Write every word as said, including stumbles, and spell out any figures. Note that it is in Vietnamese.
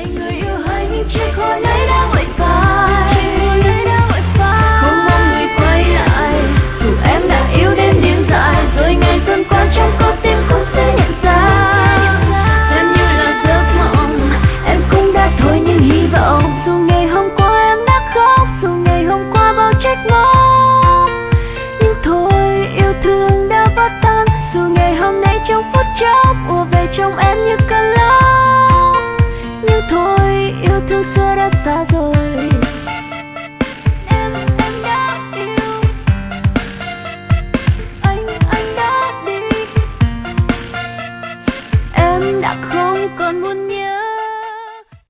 người yêu hãy chiếc hôn ấy đã vội vàng